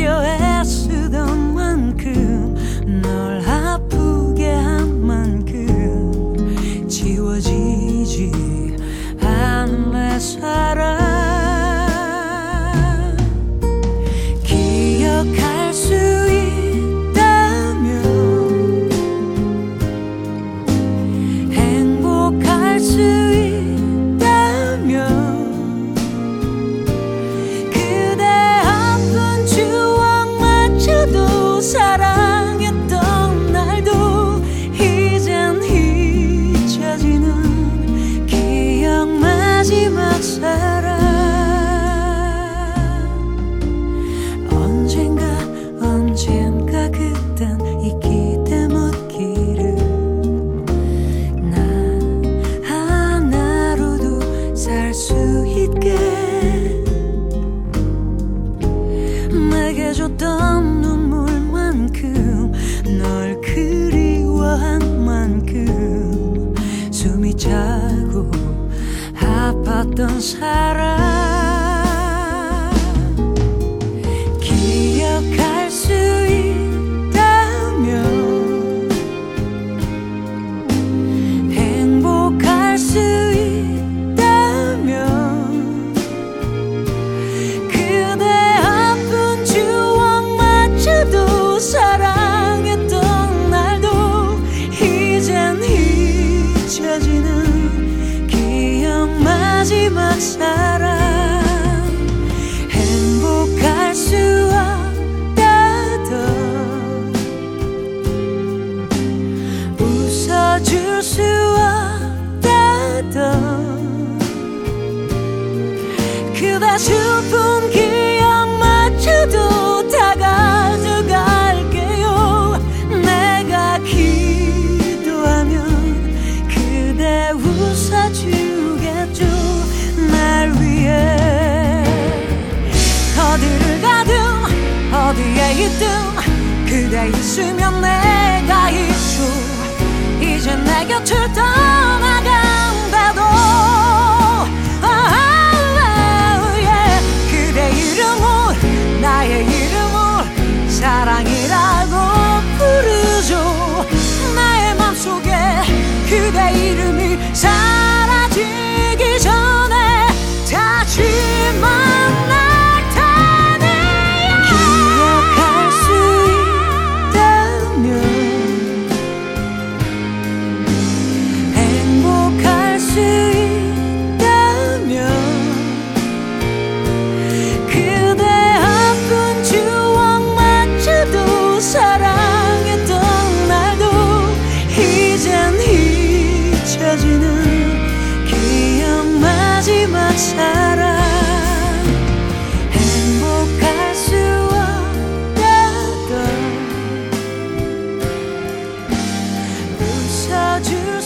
아껴 애쓰던 만큼 널 아프게 한 만큼 지워지지 않은 내 사랑 기억할 수 있다면 행복할 수 있다면 그대 아픈 추억마저도 사랑했던 날도 이젠 잊혀지는 기억 마지막 사랑 언젠가 그땐 이 기대 묻기를 난 하나로도 살 수 있게 내게 줬던 눈물만큼 널 그리워한 만큼 숨이 차고 아팠던 사랑 기억할 수 있다면 행복할 수 있다면 그대 아픈 추억마저도 사랑했던 날도 이젠 잊혀지는 기억 마지막 사랑 행복할 수 없다던 웃어줄 수 없다던 그대 슬픈 기억마저도 다 가져갈게요 내가 기도하면 그대 웃어주겠죠 날 위해 어디를 가든 어디에 있든 그대 있으면 내가 있죠 이제 내 곁을 떠나간다도 그대 이름을 나의 이름을 사랑이라고 부르죠 나의 맘속에 그대 이름이 사라지기 전에 다시 만나다니 기억할 수 있다면 행복할 수 있다면 그대 아픈 추억마저도 사랑했던 날도 이젠 잊혀지는 기억 마지막 사랑 행복할 수 없다던 웃어줄